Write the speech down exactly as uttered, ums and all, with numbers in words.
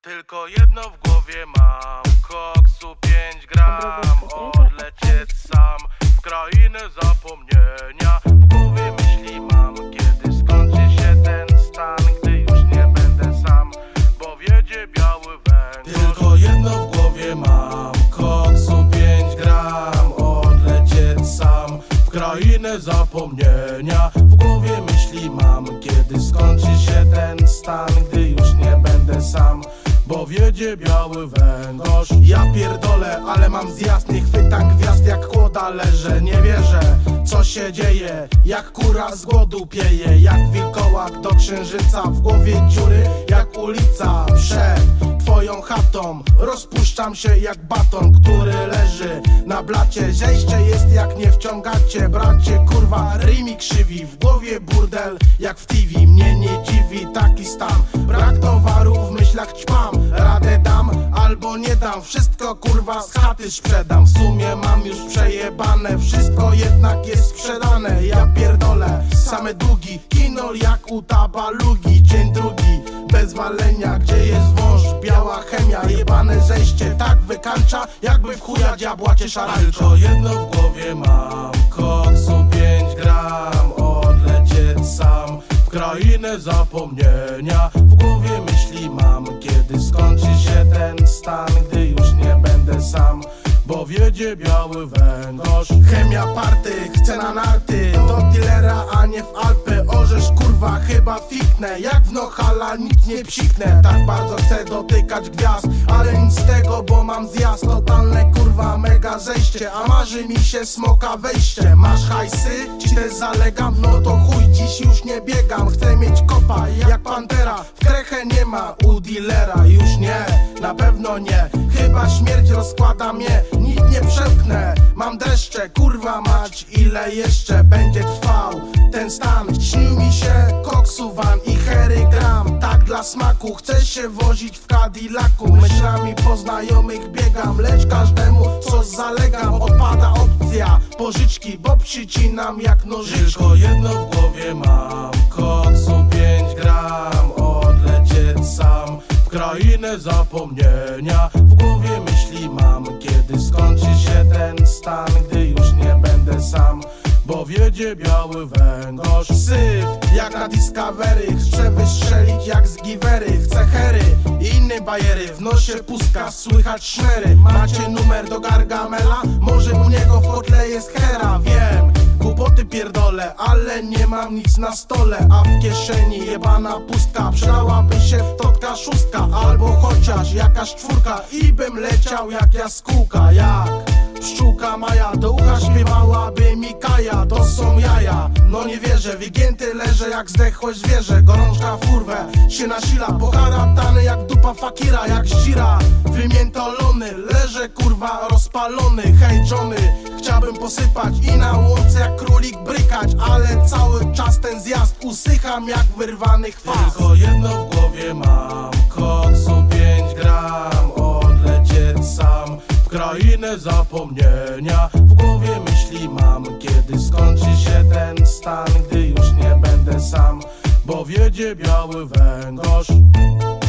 Tylko jedno w głowie mam, koksu pięć gram. Odlecieć sam w krainę zapomnienia. W głowie myśli mam, kiedy skończy się ten stan, gdy już nie będę sam, bo wiedzie biały węgorz. Tylko jedno w głowie mam, koksu pięć gram. Odlecieć sam w krainę zapomnienia. W głowie myśli mam, kiedy skończy się ten stan, gdy już nie będę sam, bo wiedzie biały węgorz. Ja pierdolę, ale mam zjazd, nie chwytam gwiazd jak kłoda leżę. Nie wierzę, co się dzieje, jak kura z głodu pieje. Jak wilkołak do księżyca, w głowie dziury jak ulica. Przed twoją chatą rozpuszczam się jak baton, który leży na blacie. Zejście jest jak nie wciągacie, bracie, kurwa, rymi krzywi. W głowie burdel jak w T V, mnie nie dziwi taki stan. Brak towaru, w myślach ćpam, radę dam albo nie dam. Wszystko kurwa z chaty sprzedam. W sumie mam już przejebane, wszystko jednak jest sprzedane. Ja pierdolę, same długi, kinol jak u tabalugi. Dzień drugi, bez walenia, gdzie jest wąż, biała chemia. Jebane zejście tak wykańcza, jakby w chuja diabła cię szarańcza. Tylko jedno w głowie mam, koksu pięć gram. Odlecieć sam w krainę zapomnienia. W głowie myśli mam, kiedy skończy się ten stan, gdy już nie będę sam, bo wiedzie biały węgorz. Chemia party, chcę na narty, do dealera, a nie w Alpy. Orzesz kurwa, chyba fiknę, jak w Nohala nic nie psiknę. Tak bardzo chcę dotykać gwiazd, ale nic z tego, bo mam zjazd. Totalne kurwa mega zejście, a marzy mi się smoka wejście. Masz hajsy? Ci też zalegam? No to chuj, dziś już nie biegam. Chcę mieć kopa jak pantera, w krechę nie ma u dealera. Już nie, na pewno nie, chyba śmierć rozkłada mnie. Nic nie przepchnę, mam dreszcze, kurwa mać, ile jeszcze będzie trwał ten stan. Śnił mi się koksu van i hery gram, tak dla smaku. Chcę się wozić w Cadillacu, myślami po znajomych biegam, lecz każdemu coś zalegam. Odpada opcja pożyczki, bo przycinam jak nożyczki. Tylko jedno w głowie mam, koksu pięć gram. Odlecieć sam w krainę zapomnienia. W głowie myśli mam, kiedy skończy się ten stan, gdy już nie będę sam, bo wiedzie biały węgorz. Syf jak na Discovery, chcę wystrzelić jak z Givery. Chcę hery i inne bajery, w nosie pustka, słychać szmery. Macie numer do Gargamela? Może u niego w kotle jest hera. Wiem, głupoty pierdolę, ale nie mam nic na stole, a w kieszeni jebana pustka. Przydałaby się wtotka szóstka, albo chociaż jakaś czwórka, i bym leciał jak jaskółka. Jak pszczółka Maja, do ucha śpiewałaby mi Kaja. To są jaja, no nie wierzę, wygięty leżę jak zdechłe zwierzę. Gorączka w kurwę się nasila, poharatany jak dupa fakira. Jak zdzira, wymiętolony, leżę kurwa rozpalony. Hej Johnny, chciałbym posypać i na łące jak królik brykać, ale cały czas ten zjazd usycham jak wyrwany chwast. Tylko jedno w głowie mam, koksu pięć gram. Odlecieć sam w krainę zapomnienia. W głowie myśli mam, kiedy skończy się ten stan, gdy już nie będę sam, bo wiedzie biały węgorz.